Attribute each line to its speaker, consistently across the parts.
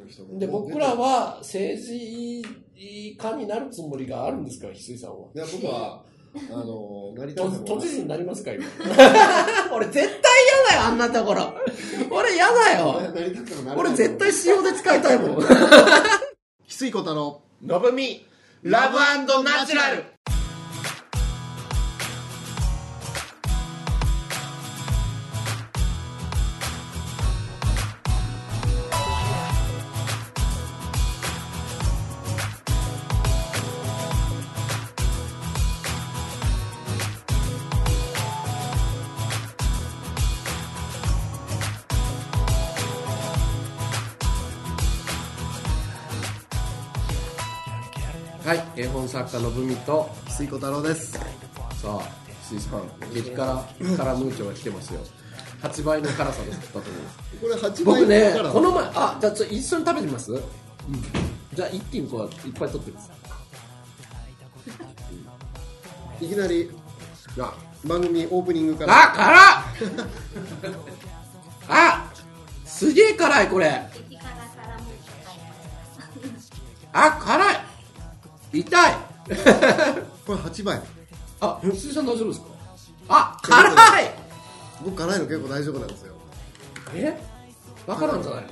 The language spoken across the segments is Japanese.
Speaker 1: 人も。
Speaker 2: で、僕らは政治家になるつもりがあるんですか、翡翠さんは。
Speaker 1: いや、僕は、なりたい
Speaker 2: 都知事になりますか、今。俺絶対嫌だよ、あんなところ。俺嫌だよ。俺絶対塩で使いたいもん。
Speaker 1: 翡翠小太郎、
Speaker 2: のぶみ、ラブ&ナチュラル。はい、絵本作家のぶみと
Speaker 1: 翡翠小太郎です。
Speaker 2: さあ、翡翠さん、激辛カラムーチョが来てますよ。8倍の辛さで食ったと思う。
Speaker 1: これ8倍
Speaker 2: 僕ね
Speaker 1: から、
Speaker 2: この前、じゃあ一緒に食べてみます？じゃあ一気にこういっぱい取ってます。
Speaker 1: いきなり
Speaker 2: あ、
Speaker 1: 番組オープニングから。
Speaker 2: 辛っすげえ辛いこれ。辛い痛い
Speaker 1: これ8倍。
Speaker 2: 翡翠さん大丈夫ですか？辛い。
Speaker 1: 僕辛いの結構大丈夫なんですよ。
Speaker 2: バカなんじゃないの？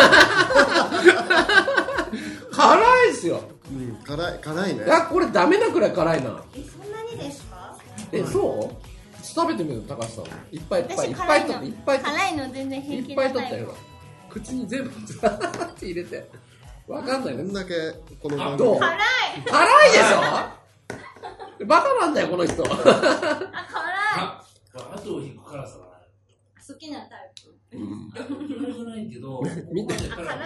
Speaker 2: 辛いですよ。
Speaker 1: 辛いね。
Speaker 2: これダメなくらい辛いな。
Speaker 3: そんなにですか？
Speaker 2: そう食べてみる高橋さん。いっぱい取って、
Speaker 3: 辛いの全然平気
Speaker 2: いっぱい取ったよ。口に全部ザーって入れて。わかんないね。
Speaker 1: こんだけこの番
Speaker 2: どう？
Speaker 1: 組
Speaker 3: 辛い
Speaker 2: でしょ？バカなんだよこの人。
Speaker 3: 辛い
Speaker 4: 後を引く辛さがない。
Speaker 3: 好きなタイプ。
Speaker 4: 嫌いじゃないけど、
Speaker 2: 見て
Speaker 3: 辛い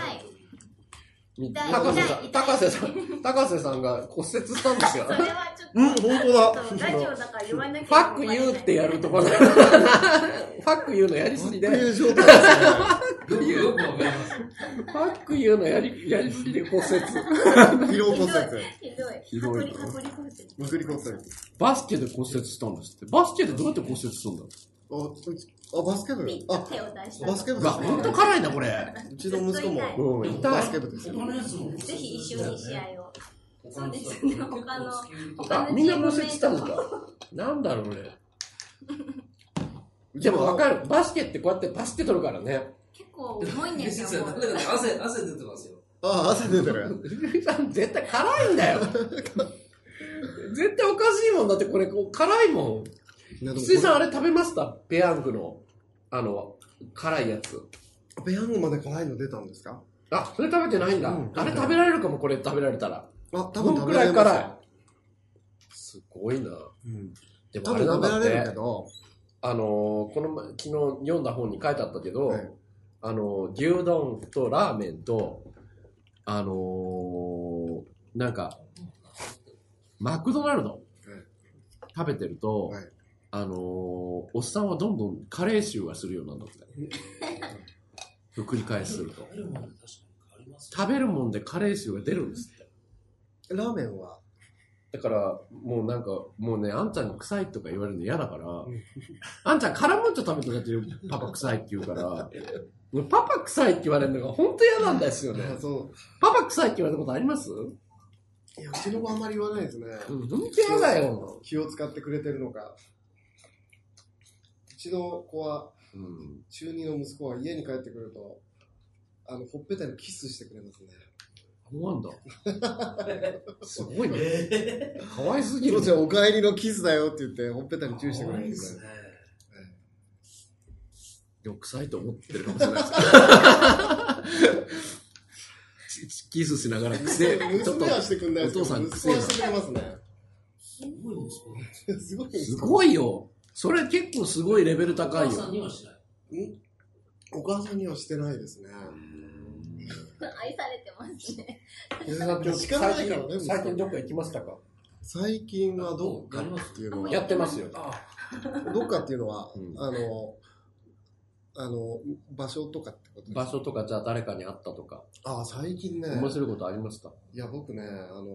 Speaker 2: 高瀬さんが骨折したんですよ。
Speaker 3: それはちょっと
Speaker 1: 本当だ。
Speaker 3: ラジオだから言わなきゃ。
Speaker 2: ファックユーってやるところ。ファックユーのやりすぎで。
Speaker 1: こういう状態ですね。
Speaker 4: よくわかります。
Speaker 2: ファックユーのやりすぎで骨折。
Speaker 1: 疲労骨折。
Speaker 3: ひどい。
Speaker 1: むくり骨折。
Speaker 2: バスケで骨折したんですって。バスケでどうやって骨折するんだろ
Speaker 1: バスケ部。
Speaker 3: ピッと手を出した。
Speaker 1: バスケ部
Speaker 2: う。ほんと辛いなこれ。
Speaker 1: うちの息子も
Speaker 2: 痛い。
Speaker 1: バスケ部ですよ。
Speaker 4: 他のやつも。
Speaker 3: ぜひ一緒に試合を。そうですね。他の
Speaker 2: みんな骨折したんですか？なんだろうね。でもわかる。バスケってこうやってパスって取るからね。
Speaker 3: 結構重いんですよ。
Speaker 4: 汗出てますよ。
Speaker 1: 汗出てる。
Speaker 2: 絶対辛いんだよ。絶対おかしいもんだってこれ辛いもん。翡翠さんあれ食べました？ペヤングの辛いやつ。
Speaker 1: ペヤングまで辛いの出たんですか？
Speaker 2: それ食べてないんだ。あれ食べられるかも、これ食べられたら。
Speaker 1: 多分
Speaker 2: 食べられる。辛い。すごいな。でもあれなんだって。昨日読んだ本に書いてあったけど、牛丼とラーメンと、なんか、マクドナルド食べてると、おっさんはどんどん加齢臭がするようになるんだって。繰り返しすると。食べるもんで加齢臭が出るんですって。
Speaker 1: ラーメンは
Speaker 2: だから、もうね、あんちゃんが臭いとか言われるの嫌だから、あんちゃんカラムーチョ食べただけでパパ臭いって言うから、パパ臭いって言われるのが本当嫌なんですよね。パパ臭いって言われたことあります？
Speaker 1: いや、うちの子あんまり言わないですね。
Speaker 2: 本当嫌だよ。
Speaker 1: 気を使ってくれてるのか。うちの子は、中2の息子は家に帰ってくると、ほっぺたにキスしてくれますね。
Speaker 2: そうなんだ。すごいね。かわいすぎる。
Speaker 1: お帰りのキスだよって言って、ほっぺたにチューしてくれるんですね。
Speaker 2: でも臭いと思ってるかもしれないです。キスしながら癖。
Speaker 1: 娘はしてくんないですけど、
Speaker 2: お父さん
Speaker 1: 息子はしてくれますね。
Speaker 2: すごいよ。それ結構すごいレベル高いよ。
Speaker 4: お母さんにはしない。
Speaker 1: お母さんにはしてないですね。
Speaker 3: 愛されてますね。
Speaker 1: 叱らないからね。
Speaker 2: 最近どっか行きましたか？
Speaker 1: 最近はどっかっていうのは
Speaker 2: やってますよ。
Speaker 1: どっかっていうのは、場所とかってことですか？
Speaker 2: 場所とか、じゃあ誰かに会ったとか。
Speaker 1: 最近ね。
Speaker 2: 面白いことありました？
Speaker 1: いや、僕ね、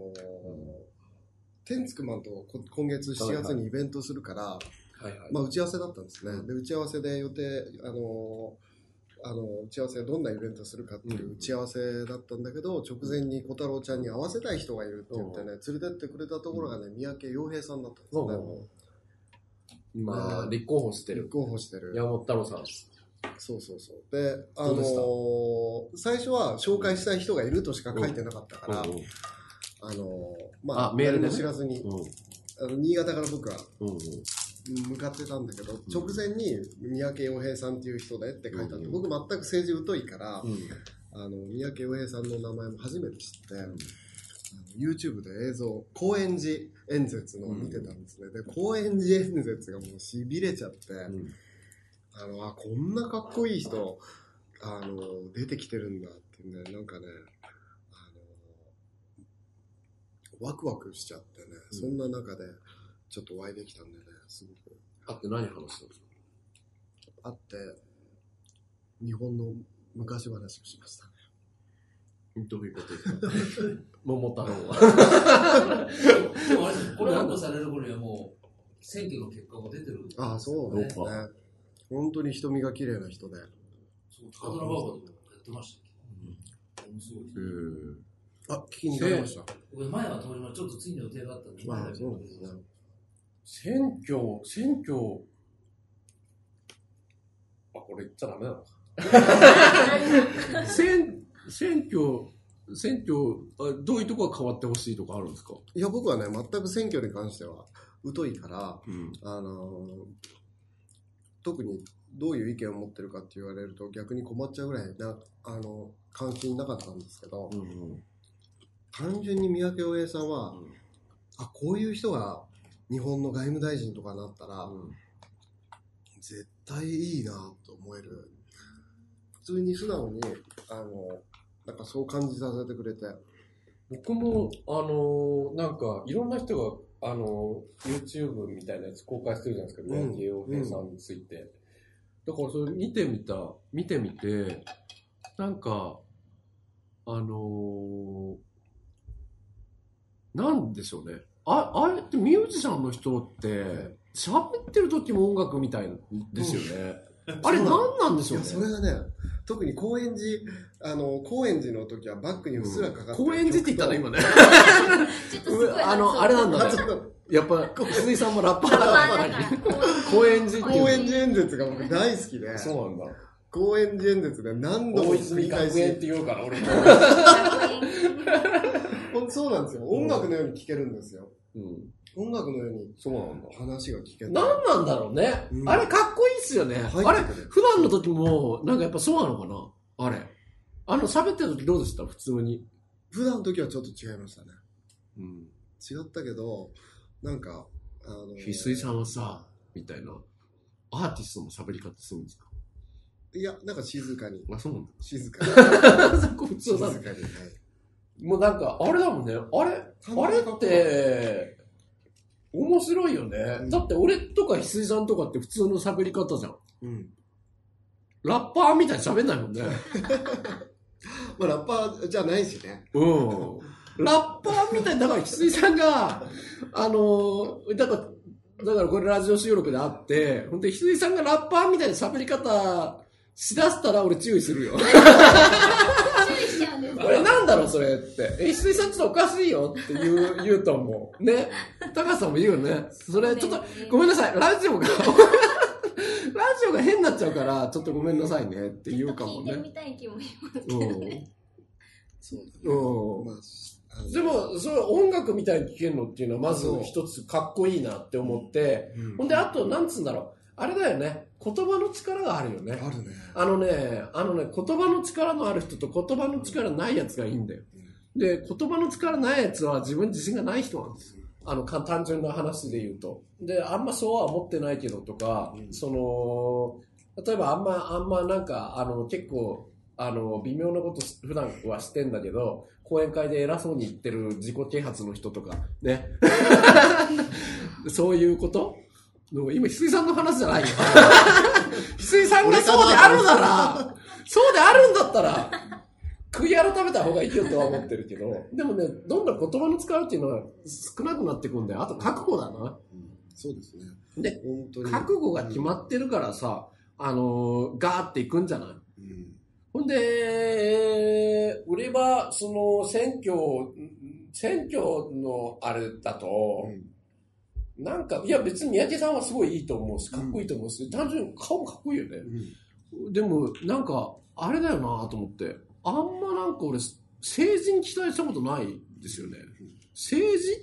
Speaker 1: テンツクマンと今月7月にイベントするから、打ち合わせだったんですね。で、打ち合わせで予定、 打ち合わせ、どんなイベントするかっていう打ち合わせだったんだけど、直前に小太郎ちゃんに会わせたい人がいるって言ってね、連れてってくれたところがね、三宅洋平さんだったんですね。
Speaker 2: 今、立候補してる。
Speaker 1: 立候補してる。
Speaker 2: 山本太郎さん。
Speaker 1: そうそうそう。で、最初は紹介したい人がいるとしか書いてなかったから、
Speaker 2: メールで、
Speaker 1: ね、知らずに、新潟から僕は向かってたんだけど、直前に三宅洋平さんっていう人でって書いてあって、僕全く政治疎いから、三宅洋平さんの名前も初めて知って、YouTube で映像、高円寺演説のを見てたんですね。で、高円寺演説がもう痺れちゃって、こんなかっこいい人、出てきてるんだってね、なんかね、ワクワクしちゃってね、そんな中でちょっとお会いできたんでね、すごく。
Speaker 2: 会って何話したんですか？
Speaker 1: 会って、日本の昔話をしましたね。
Speaker 2: どういうことですか？桃太郎は。
Speaker 4: でもあれです、これアップされる頃にはもう、選挙の結果も出てる。
Speaker 1: ああ、そうですね。本当に瞳が綺麗な人で。
Speaker 4: そう、高田馬場でもやってましたけど。面白いですね。
Speaker 1: 聞きに行かれました。
Speaker 4: 僕、前は通りまちょっと次の予定があったんで、前だけど。
Speaker 1: ですね。
Speaker 2: 選挙、これ言っちゃダメなのか。選挙どういうところが変わってほしいとかあるんですか？
Speaker 1: いや、僕はね、全く選挙に関しては疎いから、特にどういう意見を持ってるかって言われると逆に困っちゃうぐらいな、関心なかったんですけど、単純に三宅洋平さんは、こういう人が日本の外務大臣とかになったら、絶対いいなと思える。普通に素直に、なんかそう感じさせてくれて。
Speaker 2: 僕も、なんか、いろんな人が、YouTube みたいなやつ公開してるじゃないですか、三宅洋平さんについて。だからそれ見てみて、なんか、なんでしょうね。あれってミュージシャンの人って、喋ってる時も音楽みたいですよね。あれ何なんでしょうね。
Speaker 1: それがね、特に高円寺の時はバックにうっすらかかってる。
Speaker 2: 高円寺って言ったら今ね。
Speaker 3: ちょっとすごい
Speaker 2: あれなんだね。やっぱ、鈴井さんもラッパーだから高円寺
Speaker 1: 演説が僕大好きで。
Speaker 2: そうなんだ。
Speaker 1: 高円寺演説で何度も
Speaker 2: 繰り返し。って言うから、俺も。
Speaker 1: 本当そうなんですよ。音楽のように聴けるんですよ。音楽のように話が聞ける。
Speaker 2: 何なんだろうね。あれかっこいいっすよね。あれ、普段の時も、なんかやっぱそうなのかなあれ。喋ってる時どうでした普通に。
Speaker 1: 普段の時はちょっと違いましたね。違ったけど、なんか、
Speaker 2: 翡翠さんはさ、みたいな、アーティストの喋り方するんですか？
Speaker 1: いや、なんか静かに。
Speaker 2: そうなんだ。
Speaker 1: 静かに。
Speaker 2: そこ普通だ。
Speaker 1: 静かに。
Speaker 2: もうなんか、あれだもんね。あれって、面白いよね。だって俺とか翡翠さんとかって普通の喋り方じゃん。ラッパーみたいに喋んないもんね。
Speaker 1: まあラッパーじゃないしね。
Speaker 2: ラッパーみたいに、だから翡翠さんが、だからこれラジオ収録であって、本当に翡翠さんがラッパーみたいな喋り方しだしたら俺注意するよ。
Speaker 3: 注意しちゃうんです
Speaker 2: これなんだろうそれって。翡翠さんちょっとおかしいよって言うと思う。ね。高橋さんも言うよね。それちょっと、ごめんなさい。ラジオが変になっちゃうから、ちょっとごめんなさいねって言うかもね。
Speaker 3: 聞いてみたい気もしますけどね。
Speaker 1: そうだね。
Speaker 2: でも、それ音楽みたいに聴けるのっていうのはまず一つかっこいいなって思って、ほんで、あと、なんつうんだろう。あれだよね。言葉の力があるよね。
Speaker 1: あるね。
Speaker 2: 言葉の力のある人と言葉の力ないやつがいいんだよ。で、言葉の力ないやつは自分自信がない人なんですよ。単純な話で言うと。で、あんまそうは思ってないけどとか、例えばあんまなんか、結構、微妙なこと普段はしてんだけど、講演会で偉そうに言ってる自己啓発の人とか、ね。そういうこと今、翡翠さんの話じゃないよ。翡翠さんがそうであるなら、そうであるんだったら、悔い改めた方がいいよとは思ってるけど、でもね、どんどん言葉の使うっていうのは少なくなってくんで、あと覚悟だな。
Speaker 1: そうですね。
Speaker 2: で、覚悟が決まってるからさ、ガーっていくんじゃないほんで、俺は、その、選挙のあれだと、なんか、いや別に三宅さんはすごいいいと思うし、かっこいいと思うし、単純に顔もかっこいいよね。でも、なんか、あれだよなと思って、あんまなんか俺、政治に期待したことないですよね。政治って、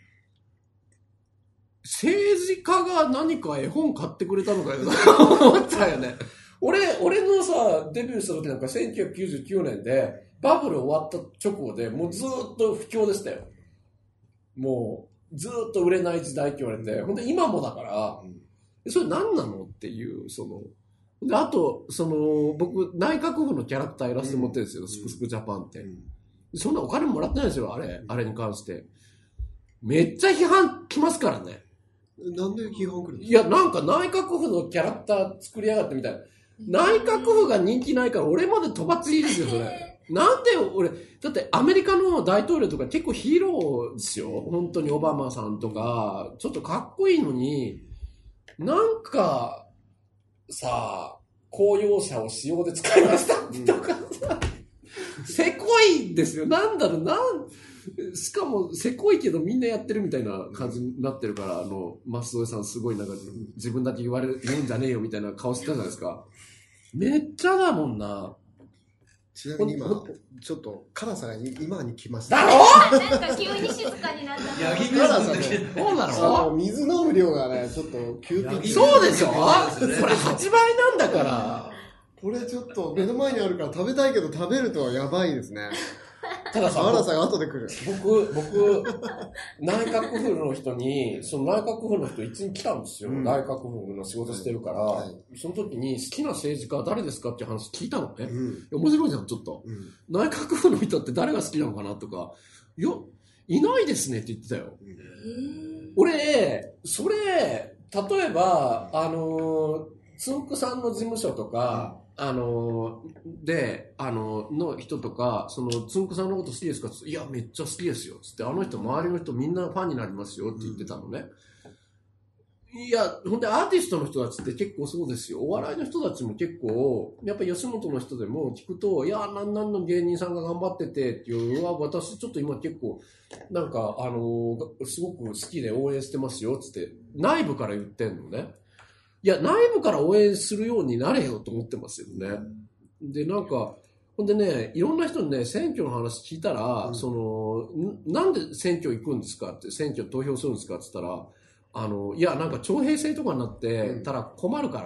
Speaker 2: 政治家が何か絵本買ってくれたのかよと思ったよね。俺のさ、デビューした時なんか1999年で、バブル終わった直後でもうずーっと不況でしたよ。もう、ずーっと売れない時代って言われて、ほんで今もだから、それ何なのっていう、で、あと、僕、内閣府のキャラクターやらせてもらってるんですよ、スクスクジャパンって。そんなお金もらってないんですよ、あれに関して。めっちゃ批判来ますからね。
Speaker 1: なんで批判来るんですか？
Speaker 2: いや、なんか内閣府のキャラクター作りやがってみたいな。内閣府が人気ないから俺までとばっちりですよ、それ。なんで俺、だってアメリカの大統領とか結構ヒーローですよ。本当にオバマさんとか、ちょっとかっこいいのに、なんか、さあ、公用車を使用で使いましたとかさ、せこいですよ。なんだろう、しかもせこいけどみんなやってるみたいな感じになってるから、舛添さんすごいなんか自分だけ言うんじゃねえよみたいな顔してたじゃないですか。めっちゃだもんな。
Speaker 1: ちなみに今、ちょっと辛さが今に来ました。
Speaker 2: だろ
Speaker 3: なんか急に静かになった。
Speaker 4: ヤギ
Speaker 1: 辛さね。
Speaker 2: そうなの？
Speaker 1: 水飲む量がね、ちょっと急ピッチ。
Speaker 2: そうでしょ？これ8倍なんだから。
Speaker 1: これちょっと目の前にあるから食べたいけど食べるとやばいですね。
Speaker 2: たださ、
Speaker 1: 辛さが後で来る。
Speaker 2: 僕、内閣府の人に、その内閣府の人一日来たんですよ。内閣府の仕事してるから、その時に好きな政治家は誰ですかっていう話聞いたのね。面白いじゃん、ちょっと。内閣府の人って誰が好きなのかなとか、いや、いないですねって言ってたよ。俺、それ、例えば、つんくさんの事務所とか、の人とか、つんくさんのこと好きですかって言って、いや、めっちゃ好きですよ。つって、あの人、周りの人みんなファンになりますよって言ってたのね。いや、ほんで、アーティストの人たちって結構そうですよ。お笑いの人たちも結構、やっぱ吉本の人でも聞くと、いや、なんの芸人さんが頑張っててっていう、私ちょっと今結構、なんか、すごく好きで応援してますよ、つって、内部から言ってんのね。いや、内部から応援するようになれよと思ってますよね。で、なんか、ほんでね、いろんな人にね、選挙の話聞いたら、なんで選挙行くんですかって、選挙投票するんですかって言ったら、いや、なんか徴兵制とかになってたら困るから、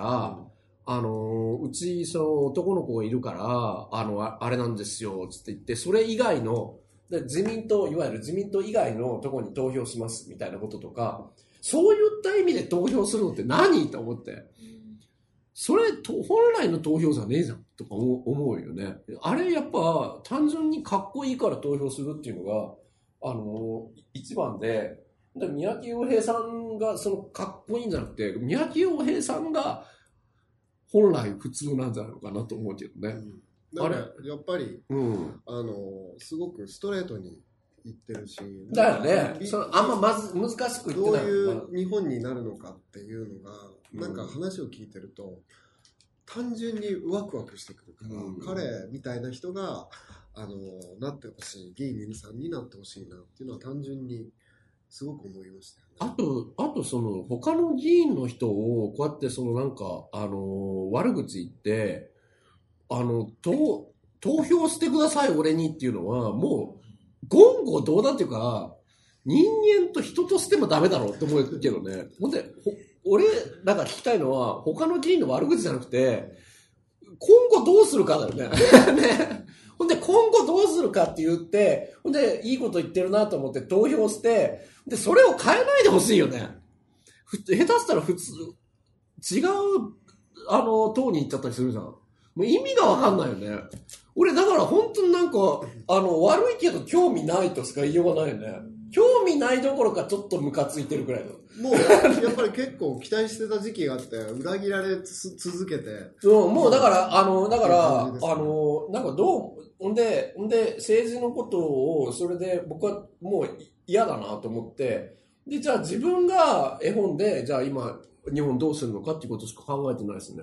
Speaker 2: うち、男の子がいるから、あれなんですよ、つって言って、それ以外の、自民党、いわゆる自民党以外のところに投票します、みたいなこととか、そういった意味で投票するのって何と思って。それ、本来の投票じゃねえじゃん、とか思うよね。あれ、やっぱ、単純にかっこいいから投票するっていうのが、一番で、三宅洋平さんが、かっこいいんじゃなくて、三宅洋平さんが、本来普通なんじゃないのかなと思うけどね。
Speaker 1: あれ、やっぱり、すごくストレートに、言ってるし、
Speaker 2: だよね。あんま難しく言ってない。
Speaker 1: どういう日本になるのかっていうのが、なんか話を聞いてると、単純にワクワクしてくるから、彼みたいな人が、なってほしい、議員さんになってほしいなっていうのは単純にすごく思いましたよね。
Speaker 2: あと他の議員の人を、こうやってなんか、悪口言って、投票してください、俺にっていうのは、もう、言語道断っていうか、人間と人としてもダメだろうって思うけどね。ほんで、俺なんか聞きたいのは、他の議員の悪口じゃなくて、今後どうするかだよね。ね。ほんで、今後どうするかって言って、ほんで、いいこと言ってるなと思って投票して、で、それを変えないでほしいよね。下手したら普通、違う、党に行っちゃったりするじゃん。もう意味がわかんないよね。俺、だから本当になんか、悪いけど興味ないとしか言いようがないよね。興味ないどころかちょっとムカついてるくらいの。
Speaker 1: もう、やっぱり結構期待してた時期があって、裏切られ続けて。
Speaker 2: もうだから、なんかほんで、政治のことを、それで僕はもう嫌だなと思って、で、じゃあ自分が絵本で、じゃあ今、日本どうするのかっていうことしか考えてないですね。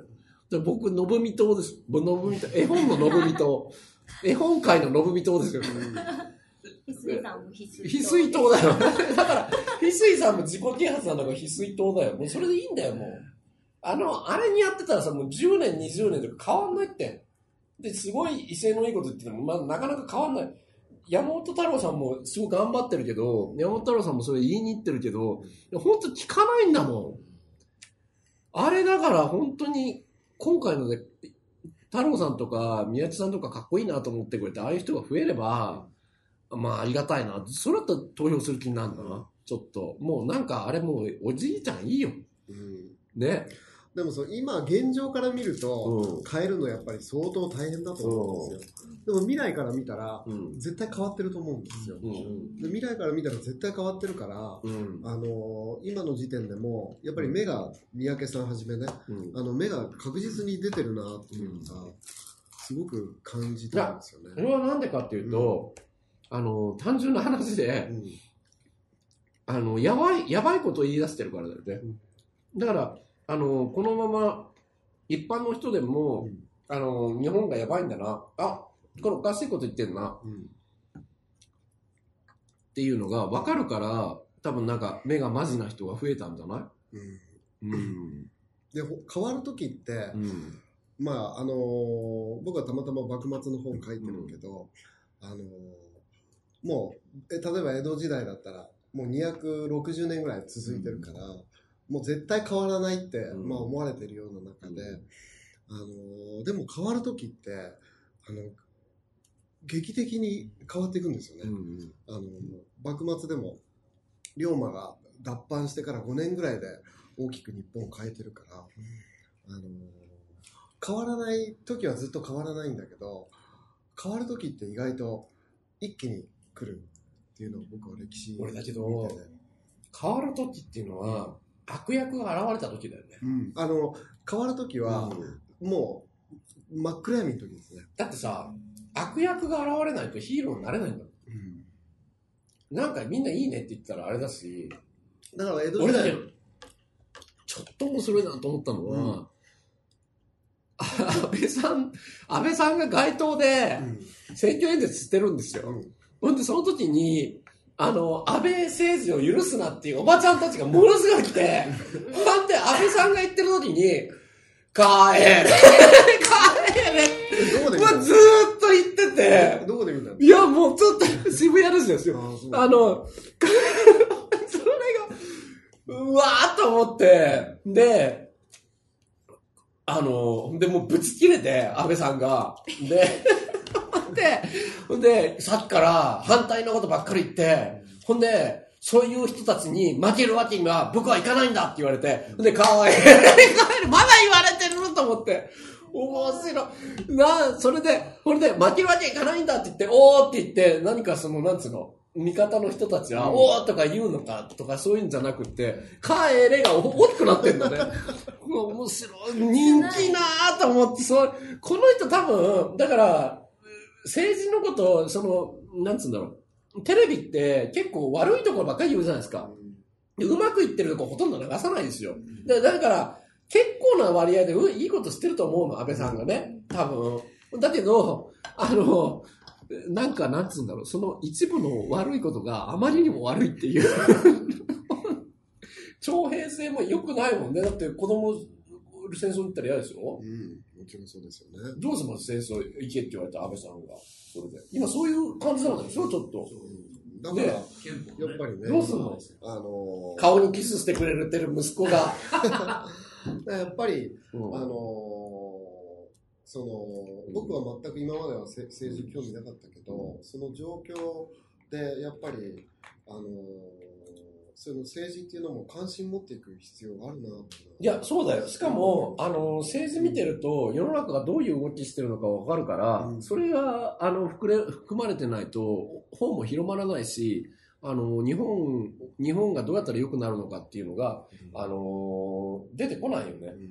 Speaker 2: 僕、信美党です。信美党。絵本の信美党。絵本界の信美党ですよ。
Speaker 3: 翡翠さんも翡
Speaker 2: 翡翠党だよ。だから、翡翠さんも自己啓発なんだから翡翠党だよ。もうそれでいいんだよ、もう。あれにやってたらさ、もう10年、20年とか変わんないって。で、すごい威勢のいいこと言ってても、まあ、なかなか変わんない。山本太郎さんもすごい頑張ってるけど、山本太郎さんもそれ言いに行ってるけど、本当聞かないんだもん。あれだから本当に、今回のね、太郎さんとか宮地さんとかかっこいいなと思ってくれて、ああいう人が増えれば、まあありがたいな。それだったら投票する気になるんだな。ちょっと。もうなんかあれもうおじいちゃんいいよ。ね。
Speaker 1: でも今現状から見ると、変えるのやっぱり相当大変だと思うんですよ。でも未来から見たら、絶対変わってると思うんですよ。で未来から見たら絶対変わってるから、今の時点でもやっぱり目が三宅さんはじめね、目が確実に出てるなっていうのがすごく感じたんですよね。
Speaker 2: それはなんでかっていうと、単純な話で、やばいことを言い出してるからだよね。だからこのまま一般の人でも、日本がやばいんだな、これおかしいこと言ってんな、っていうのが分かるから、多分なんか目がマジな人が増えたんじゃない？
Speaker 1: で変わる時って、まあ僕はたまたま幕末の本書いてるけど、もう例えば江戸時代だったらもう260年ぐらい続いてるから、もう絶対変わらないって、まあ、思われてるような中で、でも変わる時って劇的に変わっていくんですよね。幕末でも龍馬が脱藩してから5年ぐらいで大きく日本を変えてるから、変わらない時はずっと変わらないんだけど、変わる時って意外と一気に来るっていうのを僕は歴史
Speaker 2: 俺だけど変わる時っていうのは悪役が現れた時だよね。
Speaker 1: 変わる時は、もう真っ暗闇の時ですね。
Speaker 2: だってさ、悪役が現れないとヒーローになれないんだもん。なんかみんないいねって言ったらあれだし、
Speaker 1: だから江戸時代
Speaker 2: 俺だけどちょっと面白いなと思ったのは、安倍さんが街頭で選挙演説してるんですよ。ほんでその時に安倍政治を許すなっていうおばちゃんたちがものすごい来て、ほんで安倍さんが言ってる時に、帰れ
Speaker 1: どこで
Speaker 2: ずーっと言ってて、
Speaker 1: どこで見たの？
Speaker 2: いやもうちょっと渋谷ですよ。それが、うわーっと思って、でもうぶち切れて、安倍さんが。ほんで、さっきから反対のことばっかり言って、ほんで、そういう人たちに負けるわけには僕はいかないんだって言われて、ほんで、帰る、まだ言われてると思って、面白い。それで、負けるわけにいかないんだって言って、おーって言って、何かなんつうの、味方の人たちは、おーとか言うのかとかそういうんじゃなくて、帰れが大きくなってんだね。面白い。人気なーと思って、この人多分、だから、政治のことを、なんつうんだろう。テレビって結構悪いところばっかり言うじゃないですか。うまくいってるところほとんど流さないですよ。だから、結構な割合でいいことしてると思うの、安倍さんがね。多分。だけど、なんか、なんつうんだろう。その一部の悪いことがあまりにも悪いっていう。徴兵制も良くないもんね。だって子供、戦争に行ったら嫌ですよ。
Speaker 1: もちろんそうですよね。
Speaker 2: どうします戦争行けって言われた安倍さんが。それで。今そういう感じなんでしょちょっと。
Speaker 1: だから、やっぱりね。
Speaker 2: どうすんの顔にキスしてくれてる息子が。
Speaker 1: やっぱり、僕は全く今までは政治興味なかったけど、その状況でやっぱりその政治っていうのも関心持っていく必要があるなと。
Speaker 2: いやそうだよ。しかも政治見てると世の中がどういう動きしてるのか分かるから、それが含まれてないと本も広まらないし、日本がどうやったら良くなるのかっていうのが、出てこないよね。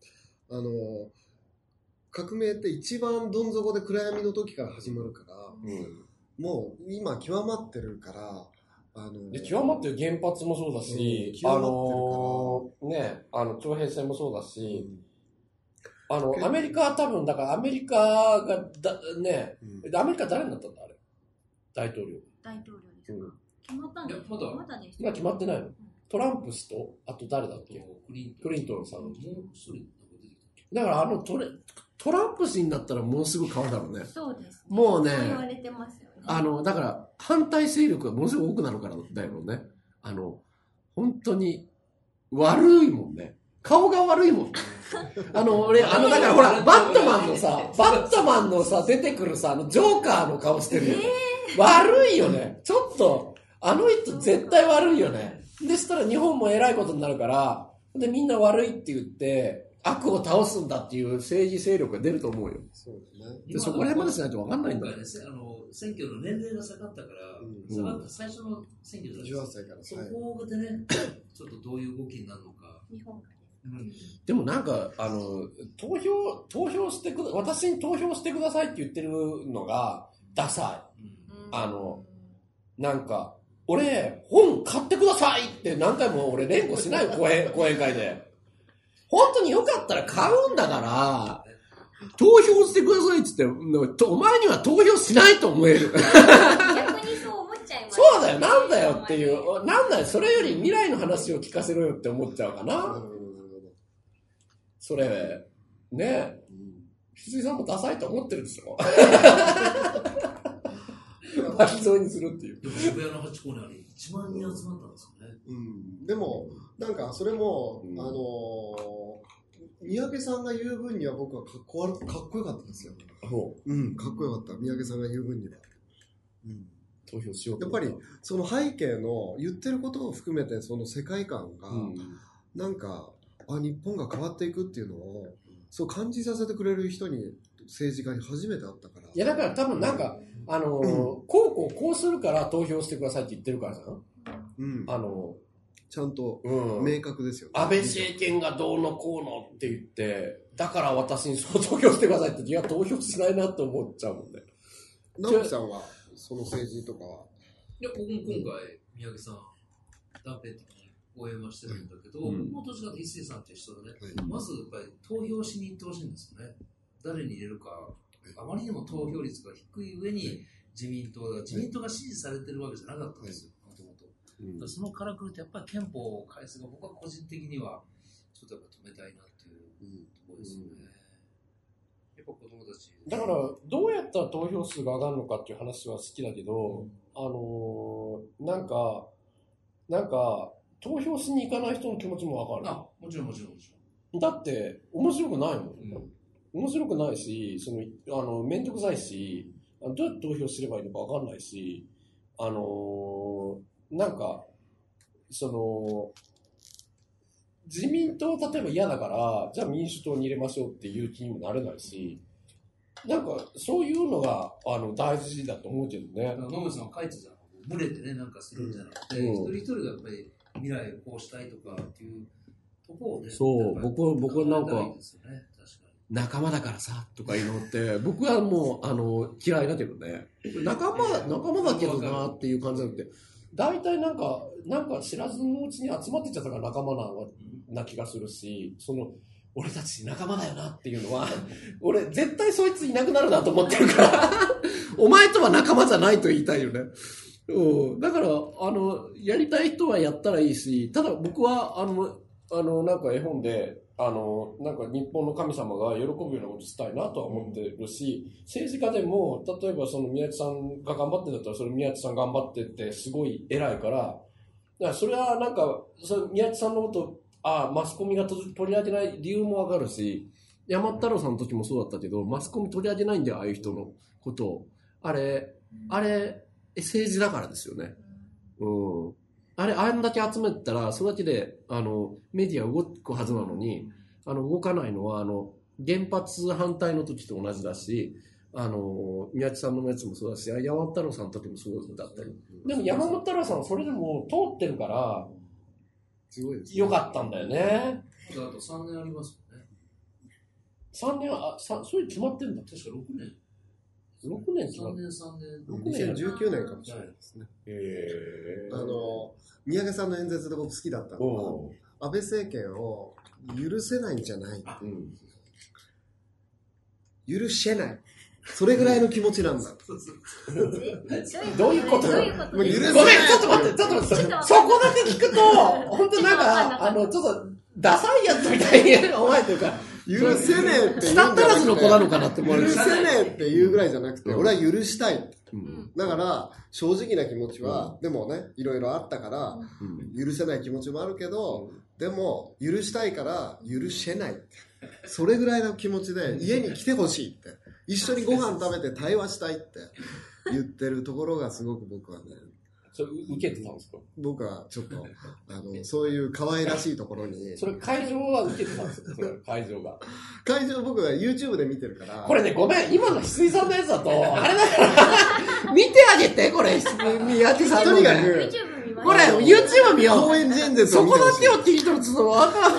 Speaker 1: 革命って一番どん底で暗闇の時から始まるから、もう今極まってるから、
Speaker 2: 極まってる原発もそうだし、徴兵戦もそうだし、 アメリカは多分、だからアメリカがね、アメリカ誰になったんだ、あれ。大統領。
Speaker 3: 大統領ですか。決まったんですか。まだです。
Speaker 2: 今決まってないの。トランプ氏と、あと誰だっけ、クリントンさん。
Speaker 4: もう一人
Speaker 2: だからトランプ氏になったらもうすぐ変わるだろうね。
Speaker 3: そうです、
Speaker 2: もうね、
Speaker 3: 言われてますよね。
Speaker 2: だから反対勢力がものすごく多くなるからだよね。本当に悪いもんね。顔が悪いもん。俺、だからほら、バットマンのさ、出てくるさ、ジョーカーの顔してるよね。悪いよね。ちょっと、人絶対悪いよね。でしたら日本も偉いことになるから、で、みんな悪いって言って、悪を倒すんだっていう政治勢力が出ると思うよ。
Speaker 1: そうだね。
Speaker 2: で、そこら辺までしないと分かんないんだよ。
Speaker 4: 今回ね、選挙の年齢が下がったから、下がった最初の選挙だ
Speaker 1: 18歳から。
Speaker 4: そこでね、ちょっとどういう動きになるのか。
Speaker 3: 日本が
Speaker 2: でもなんか、投票して私に投票してくださいって言ってるのが、ダサい。なんか、俺、本買ってくださいって何回も俺連呼しないよ、講演会で。本当によかったら買うんだから、投票してくださいって言って、お前には投票しないと思える。
Speaker 3: 逆にそう思っちゃいます。
Speaker 2: そうだよ、なんだよっていう。なんだよ、それより未来の話を聞かせろよって思っちゃうかな。それ、ね、ひついさんもダサいと思ってるでしょ。発想にするっていう。
Speaker 4: でも渋谷のハチ公に1万人集まったんですよね。
Speaker 1: でも、なんかそれも、三宅さんが言う分には僕はかっこよかったですよ。かっこよかった。三宅さんが言う分には。
Speaker 2: 投票しようと。
Speaker 1: やっぱり、その背景の言ってることを含めて、その世界観が、なんか、日本が変わっていくっていうのを、そう感じさせてくれる人に、政治家に初めて会ったから。
Speaker 2: いや、だから多分なんか、こうするから投票してくださいって言ってるからさ。
Speaker 1: ちゃんと明確ですよ、
Speaker 2: 安倍政権がどうのこうのって言って、だから私にそう投票してくださいって言って、いや、投票しないなって思っちゃうもんね。
Speaker 1: 直樹さんは、その政治とかは？
Speaker 4: いや、僕も今回、三宅さん、断片的に応援はしてるんだけど、もうどちらかというと一世さんという人がね、まずやっぱり投票しに行ってほしいんですよね。誰に入れるか、あまりにも投票率が低い上に、自民党が支持されてるわけじゃなかったんですよ、もともと。そのからくると、やっぱり憲法を改正が僕は個人的には、ちょっとやっぱ止めたいなっていうところですよね。やっぱ子供たち。
Speaker 2: だから、どうやったら投票数が上がるのかっていう話は好きだけど、なんか、投票しに行かない人の気持ちもわかる。
Speaker 4: もちろん。
Speaker 2: だって、面白くないもん。面白くないし、めんどくさいし、どうやって投票すればいいのかわかんないし、なんか、自民党例えば嫌だから、じゃあ民主党に入れましょうっていう気にもなれないし、なんか、そういうのが、大事だと思うけどね。
Speaker 4: 野口さんは書いてたの、群れてね、なんかするんじゃなくて、一人一人がやっぱり未来をこうしたいとかっていうところをね。
Speaker 2: そう、僕なんか、仲間だからさ、とか言うのって、僕はもう、嫌いだけどね。仲間だけどなっていう感じじゃなくて、大体なんか知らずのうちに集まってっちゃったから仲間な気がするし、俺たち仲間だよなっていうのは、俺絶対そいついなくなるなと思ってるから、お前とは仲間じゃないと言いたいよね。だから、やりたい人はやったらいいし、ただ僕は、なんか絵本で、なんか日本の神様が喜ぶようなことしたいなとは思ってるし、政治家でも、例えば宮地さんが頑張ってんだったら、それ宮地さん頑張ってってすごい偉いから、それはなんか、宮地さんのこと、マスコミが取り上げない理由もわかるし、山太郎さんの時もそうだったけど、マスコミ取り上げないんだよ、ああいう人のことを。あれ、政治だからですよね。あんだけ集めたら、それだけで、メディア動くはずなのに、動かないのは、原発反対の時と同じだし、宮地さんのやつもそうだし、山太郎さんの時もそうだったり。でも山太郎さんはそれでも通ってるから、
Speaker 1: すごいですね。
Speaker 2: よかったんだよね。
Speaker 4: あと3年ありますよね。
Speaker 2: 3年は、そういう決まってんだ。
Speaker 4: 確か6年。
Speaker 2: 6年決まって
Speaker 4: 3年。
Speaker 1: 2019年かもしれないですね。宮家さんの演説で僕好きだったのは、安倍政権を許せないんじゃない。 許せない。それぐらいの気持ちなんだ。
Speaker 2: どういうこと？
Speaker 3: どういうこと？
Speaker 2: ごめん、ちょっと待って、そこだけ聞くと、本当なんか、ちょっと、ダサいやつみたいに思えてるから、
Speaker 1: 許せねえって言うんじゃなくて。
Speaker 2: 舌足らずの子なのかなって思われる。
Speaker 1: 許せねえって言うぐらいじゃなくて、俺は許したい。だから、正直な気持ちは、でもね、いろいろあったから、許せない気持ちもあるけど、でも、許したいから、許せない。それぐらいの気持ちで、家に来てほしいって。一緒にご飯食べて対話したいって言ってるところがすごく僕はね。
Speaker 2: それ受けてたんですか？
Speaker 1: 僕はちょっと、そういう可愛らしいところに。
Speaker 2: それ会場は受けてたんですよ、それ会場が。
Speaker 1: 会場僕は YouTube で見てるから。
Speaker 2: これね、ごめん、今の翡翠さんのやつだと、あれだから、見てあげて、これ、三宅さんの。
Speaker 1: とにかく、
Speaker 2: これ、YouTube 見よう。
Speaker 1: 公演演説
Speaker 2: を見てほしい。そこだけを聞いとるとわかんない。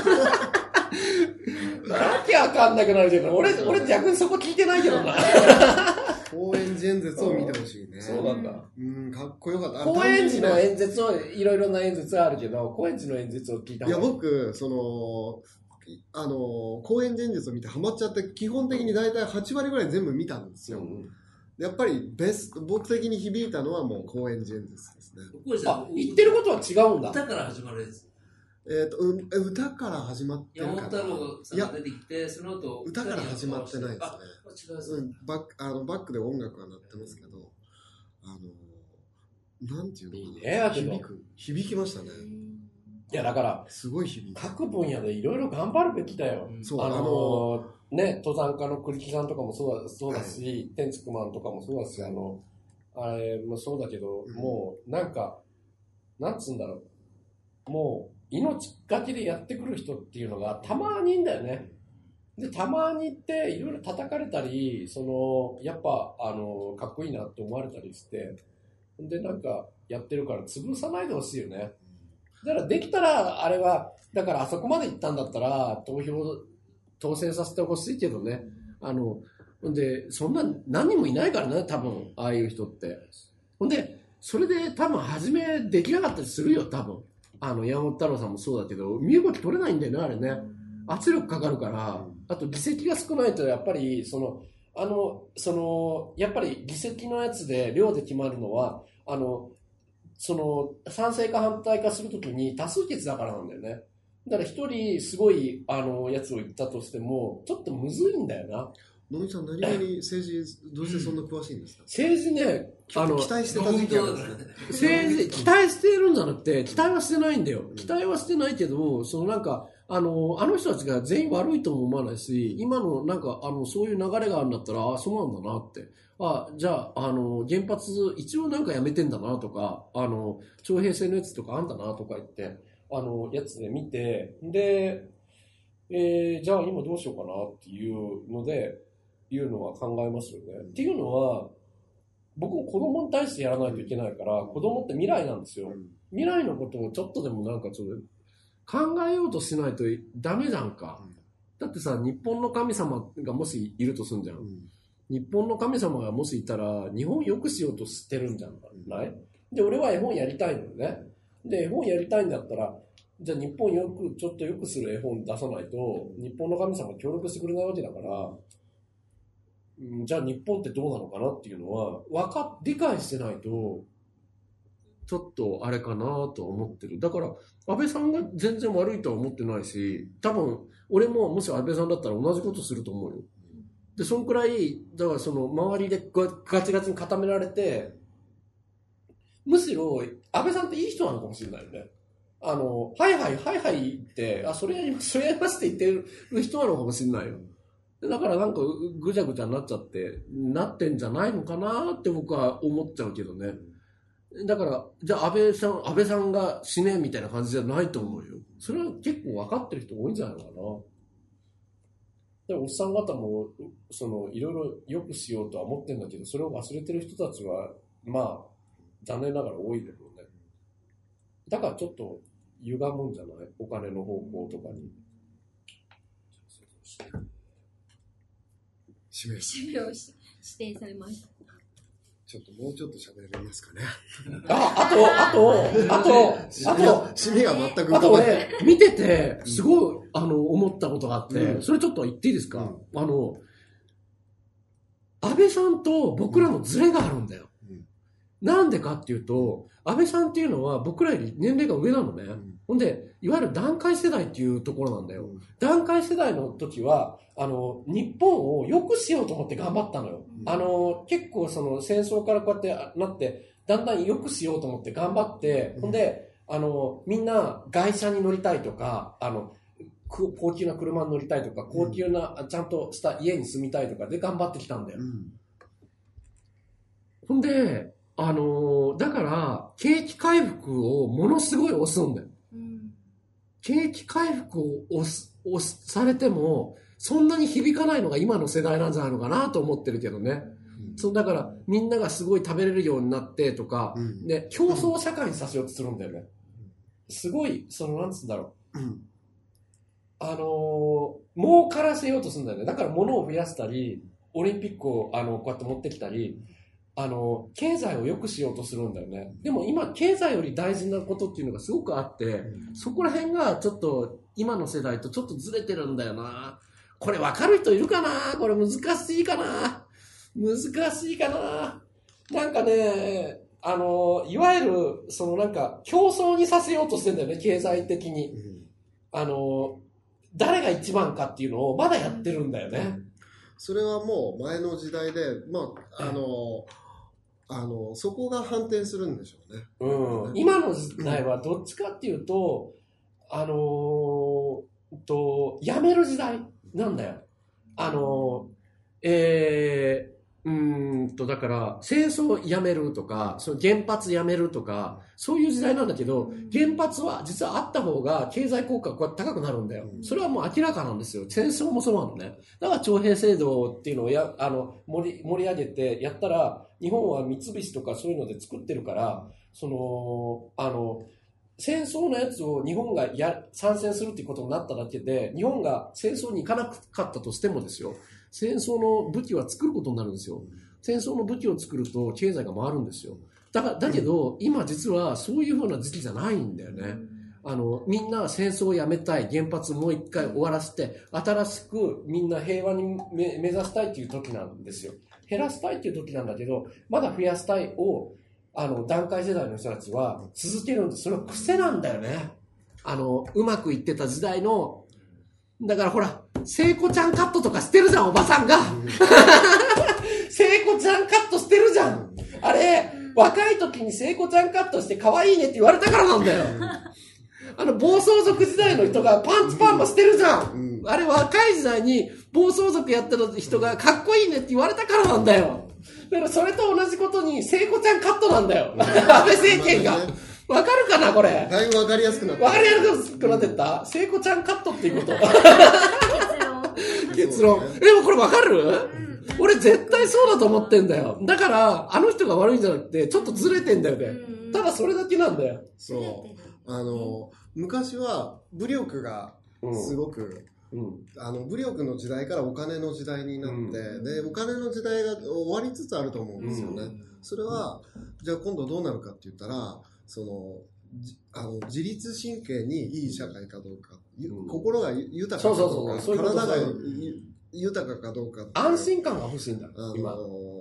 Speaker 2: わけわかんなくなるけど、俺逆にそこ聞いてないけどな。
Speaker 1: 公演時演説を見てほしいね。
Speaker 2: そうなんだ。
Speaker 1: かっこよかった。
Speaker 2: 公演時の演説を、いろいろな演説があるけど、公演時の演説を聞いた方がいい。
Speaker 1: いや、僕、公演演説を見てハマっちゃって、基本的に大体8割ぐらい全部見たんですよ。やっぱり僕的に響いたのはもう公演時演説ですね。
Speaker 2: あ、言ってることは違うんだ。
Speaker 4: 歌から始まるやつ。
Speaker 1: 歌から始まってるから。
Speaker 4: 山本太郎さんが出てきて、その後
Speaker 1: 歌から始まってないですね。バックで音楽は鳴ってますけど、なんていうのかな。響きましたね。
Speaker 2: いや、だから、
Speaker 1: すごい響き。
Speaker 2: 各分野でいろいろ頑張るべきだよ。ね、登山家の栗木さんとかもそうだし、天竺マンとかもそうだし、あれもそうだけど、もう、なんか、なんつうんだろう。もう、命がけでやってくる人っていうのがたまにいんだよね。で、たまに行っていろいろ叩かれたり、やっぱ、かっこいいなって思われたりして、で、なんか、やってるから潰さないでほしいよね。だからできたら、あれは、だからあそこまで行ったんだったら、当選させてほしいけどね。で、そんな何人もいないからね、多分、ああいう人って。ほんで、それで多分初めできなかったりするよ、多分。山本太郎さんもそうだけど、身動き取れないんだよね、あれね。圧力かかるから、あと議席が少ないと、やっぱり、やっぱり議席のやつで、量で決まるのは、賛成か反対かするときに多数決だからなんだよね。だから一人すごい、やつを言ったとしても、ちょっとむずいんだよな。
Speaker 1: 野口さん、何々政治、どうしてそんな詳しいんですか？
Speaker 2: 政治ね、
Speaker 1: 期待してた時期あるんですね。
Speaker 2: 政治、期待してるんじゃなくて、期待はしてないんだよ。期待はしてないけど、なんか、あの人たちが全員悪いとも思わないし、今のなんか、そういう流れがあるんだったら、そうなんだなって。じゃあ、原発、一応なんかやめてんだなとか、徴兵制のやつとかあんだなとか言って、やつで見て、で、じゃあ今どうしようかなっていうので、いうのは考えますよね。っていうのは、僕も子供に対してやらないといけないから、子供って未来なんですよ。未来のことをちょっとでもなんかちょっと考えようとしないとダメじゃんか。だってさ、日本の神様がもしいるとすんじゃん。日本の神様がもしいたら、日本良くしようとしてるんじゃない？で、俺は絵本やりたいのよね。で、絵本やりたいんだったら、じゃあ日本ちょっと良くする絵本出さないと、日本の神様協力してくれないわけだから、じゃあ日本ってどうなのかなっていうのは理解してないとちょっとあれかなと思ってる。だから安倍さんが全然悪いとは思ってないし、多分俺ももし安倍さんだったら同じことすると思うよ。でそんくらいだから周りでガチガチに固められて、むしろ安倍さんっていい人なのかもしれないよね。はいはいってそれやりますって言ってる人なのかもしれないよ。だからなんかぐちゃぐちゃになってんじゃないのかなって僕は思っちゃうけどね。だから、じゃあ安倍さんが死ねみたいな感じじゃないと思うよ。それは結構分かってる人多いんじゃないのかな。でもおっさん方も、いろいろ良くしようとは思ってるんだけど、それを忘れてる人たちは、まあ、残念ながら多いだろうね。だからちょっと歪むんじゃない？お金の方向とかに。
Speaker 3: 指名を指定されました。
Speaker 1: ちょっともうちょっと喋れますかね。
Speaker 2: あと、
Speaker 1: 締めが全く
Speaker 2: あと俺、見てて、すごい、思ったことがあって、それちょっと言っていいですか？ 安倍さんと僕らのズレがあるんだよ。なんでかっていうと、安倍さんっていうのは僕らより年齢が上なのね。ほんで、いわゆる団塊世代っていうところなんだよ。団塊世代の時は、日本を良くしようと思って頑張ったのよ。結構その戦争からこうやってなって、だんだん良くしようと思って頑張って、ほんで、みんな外車に乗りたいとか、高級な車に乗りたいとか、高級なちゃんとした家に住みたいとかで頑張ってきたんだよ。ほんで、だから、景気回復をものすごい押すんだよ。景気回復を押されても、そんなに響かないのが今の世代なんじゃないのかなと思ってるけどね。だから、みんながすごい食べれるようになってとか、で、競争社会にさせようとするんだよね。すごい、なんつうんだろう。儲からせようとするんだよね。だから物を増やしたり、オリンピックをこうやって持ってきたり、経済を良くしようとするんだよね。でも今、経済より大事なことっていうのがすごくあって、そこら辺がちょっと今の世代とちょっとずれてるんだよな。これ分かる人いるかな？これ難しいかな？難しいかな？なんかね、いわゆる、なんか、競争にさせようとしてんだよね、経済的に。誰が一番かっていうのをまだやってるんだよね。
Speaker 1: それはもう前の時代で、そこが反転するんでしょうね。
Speaker 2: 今の時代はどっちかっていうと、やめる時代なんだよ。だから、戦争やめるとか、原発やめるとか、そういう時代なんだけど、原発は実はあった方が経済効果が高くなるんだよ。それはもう明らかなんですよ。戦争もそうなのね。だから徴兵制度っていうのを盛り上げてやったら、日本は三菱とかそういうので作ってるから、戦争のやつを日本が参戦するっていうことになっただけで、日本が戦争に行かなかったとしてもですよ、戦争の武器は作ることになるんですよ。戦争の武器を作ると経済が回るんですよ。だけど、今実はそういう風な時期じゃないんだよね。みんな戦争をやめたい、原発もう一回終わらせて、新しくみんな平和に目指したいっていう時なんですよ。減らしたいっていう時なんだけど、まだ増やしたいを、団塊世代の人たちは続けるんです。それは癖なんだよね。うまくいってた時代の、だからほら、聖子ちゃんカットとかしてるじゃん、おばさんが。聖子ちゃんカットしてるじゃん。あれ、若い時に聖子ちゃんカットして可愛いねって言われたからなんだよ。暴走族時代の人がパンツパーマしてるじゃん。あれ若い時代に暴走族やってる人がかっこいいねって言われたからなんだよ。だからそれと同じことに聖子ちゃんカットなんだよ。安倍政権が。わかるかなこれ。
Speaker 1: だいぶわかりやすくなった。
Speaker 2: わかりやすくなってった？聖子ちゃんカットっていうこと。結論。でもこれわかる？俺絶対そうだと思ってんだよ。だから、あの人が悪いんじゃなくて、ちょっとずれてんだよね。ただそれだけなんだよ。
Speaker 1: そう。昔は武力がすごく、武力の時代からお金の時代になって、で、お金の時代が終わりつつあると思うんですよね。それは、じゃあ今度どうなるかって言ったら、自律神経にいい社会かどうか、心が豊かかどうか、体が豊かかどうか。
Speaker 2: 安心感が欲しいんだ、今。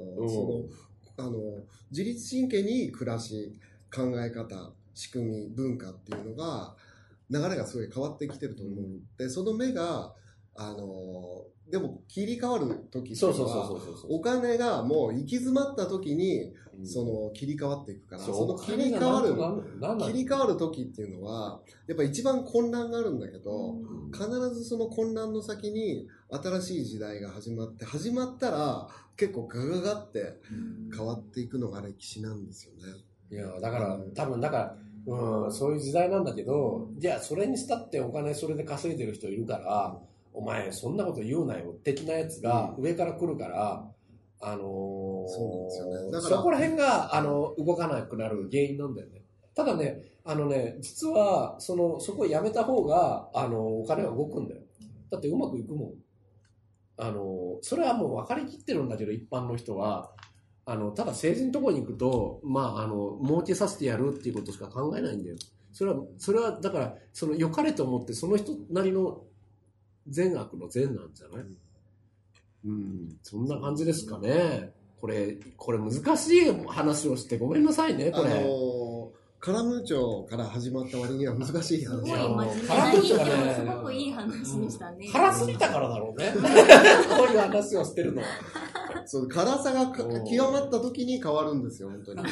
Speaker 1: 自律神経にいい暮らし、考え方、仕組み、文化っていうのが、流れがすごい変わってきてると思う。で、その目が、でも切り替わる時っていうのは、お金がもう行き詰まった時に、切り替わっていくから、その切り替わる時っていうのは、やっぱ一番混乱があるんだけど、必ずその混乱の先に新しい時代が始まったら、結構ガガガって変わっていくのが歴史なんですよね。
Speaker 2: いや、だから、多分、そういう時代なんだけど、じゃあそれにしたってお金それで稼いでる人いるから、お前そんなこと言うなよ的なやつが上から来るから、
Speaker 1: そうなんですよね。だから
Speaker 2: そこら辺が動かなくなる原因なんだよね。ただね、実はそこをやめた方がお金は動くんだよ。だってうまくいくもん。それはもう分かりきってるんだけど、一般の人はただ政治のところに行くと、儲けさせてやるっていうことしか考えないんだよ。それはだから良かれと思ってその人なりの善悪の善なんじゃない？ そんな感じですかね。これ難しい話をしてごめんなさいね、これ。
Speaker 1: カラムーチョから始まった割には難しい話。
Speaker 3: すごい真面目な意見もすごくいい話でしたね。
Speaker 2: 辛すぎたからだろうね。こういう話をしてるのは。
Speaker 1: そう、辛さが極まった時に変わるんですよ、本当に。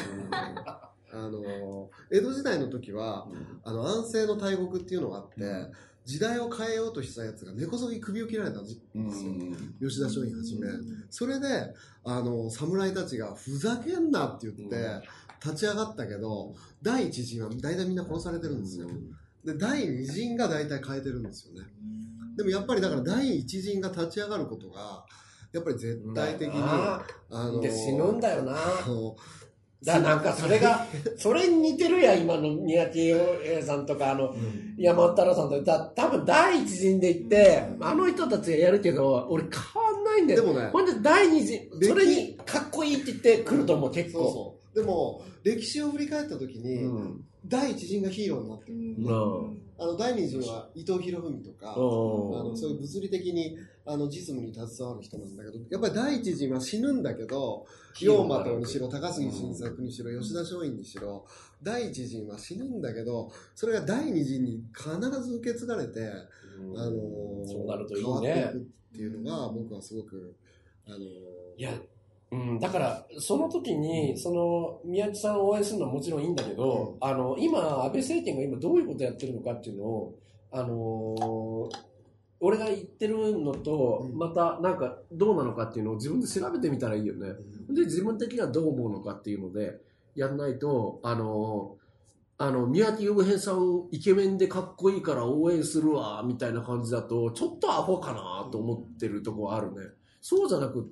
Speaker 1: 江戸時代の時は、安政の大国っていうのがあって、時代を変えようとしたやつが根こそぎ首を切られたんですよ。吉田松陰はじめ。それで、侍たちがふざけんなって言って、立ち上がったけど、第一陣は大体みんな殺されてるんですよ。で、第二陣が大体変えてるんですよね。でもやっぱりだから第一陣が立ち上がることが、やっぱり絶対的に、
Speaker 2: で死ぬんだよな。なんかそれに似てるやん、今の三宅洋平さんとか、山本太郎さんとか、多分第一陣で行って、あの人たちがやるけど、俺変わんないんだよ。
Speaker 1: でもね、
Speaker 2: ほんで第二陣、それにかっこいいって言って来ると思う、結構。
Speaker 1: そう。でも、歴史を振り返った時に、第一陣がヒーローになってる。第二陣は伊藤博文とか、そういう物理的に実務に携わる人なんだけど、やっぱり第一陣は死ぬんだけど、陽馬とにしろ、高杉晋作にしろ、吉田松陰にしろ、第一陣は死ぬんだけど、それが第二陣に必ず受け継がれて、
Speaker 2: そうなるといいね。
Speaker 1: 変わっていくっていうのが、僕はすごく、
Speaker 2: いや、だから、その時に、宮地さんを応援するのはもちろんいいんだけど、今、安倍政権が今どういうことをやってるのかっていうのを、俺が言ってるのと、また、なんか、どうなのかっていうのを自分で調べてみたらいいよね。で、自分的にはどう思うのかっていうので、やんないと、宮城洋平さん、イケメンでかっこいいから応援するわ、みたいな感じだと、ちょっとアホかなと思ってるところあるね。そうじゃなくって、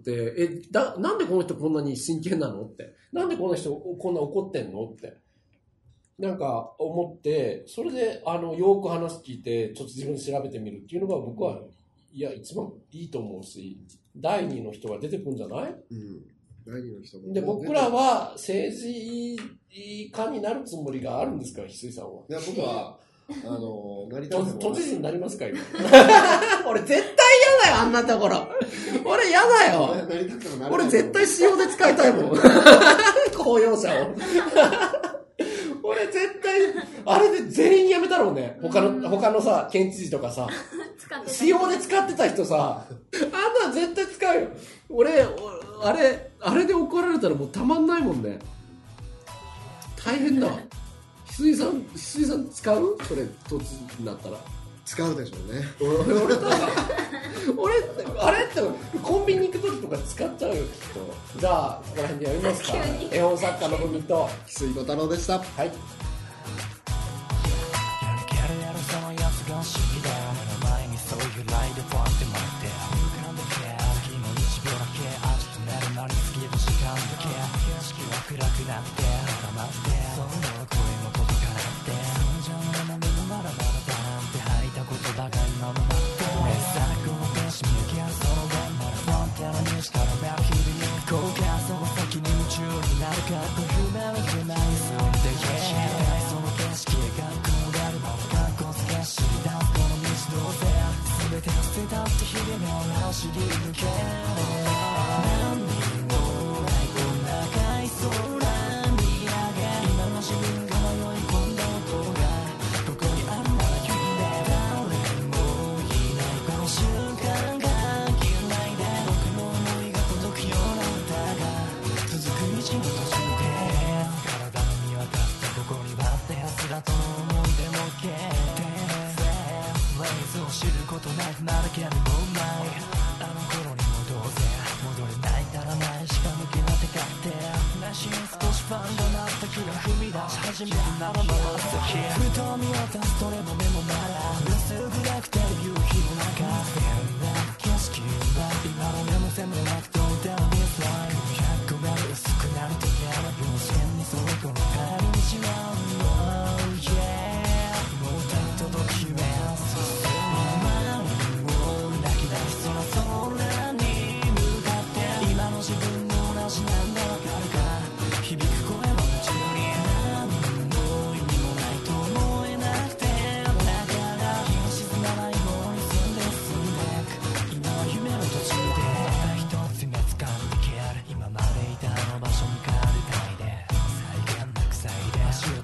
Speaker 2: なんでこの人こんなに真剣なのって。なんでこの人こんな怒ってんのって。なんか思って、それで、よく話聞いて、ちょっと自分で調べてみるっていうのが僕は、いや、一番いいと思うし、第二の人が出てくるんじゃない？
Speaker 1: 第二の人も。
Speaker 2: で、僕らは政治家になるつもりがあるんですから、翡翠さんは。
Speaker 1: いや、僕は、なりたい
Speaker 2: 都知事になりますか、今。俺絶対嫌だよ、あんなところ。俺嫌だよ。俺絶対使用で使いたいもん。公用車を。俺絶対、あれで全員辞めたろうね。他のさ、県知事とかさ。使用で使ってた人さ、あんな絶対使うよ。俺、あれで怒られたらもうたまんないもんね。大変だわ。翡翠さん使う？それ、突になったら。
Speaker 1: 使うでしょうね。
Speaker 2: 俺、あれってコンビニ行くときとか使っちゃうよ、きっと。じゃあ、ここら辺でやりますか。絵本作家の文と、
Speaker 1: 翡翠小太郎でした。
Speaker 2: はい。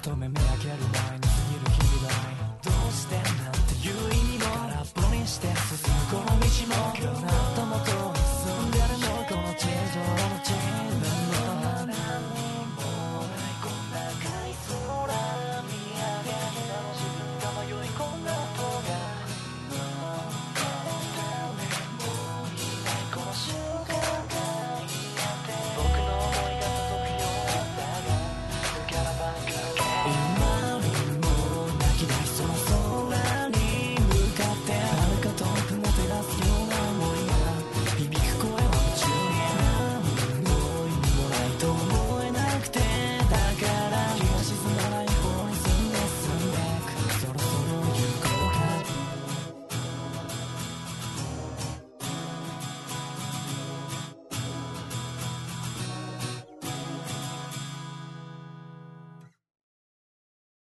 Speaker 5: と耳開ける前に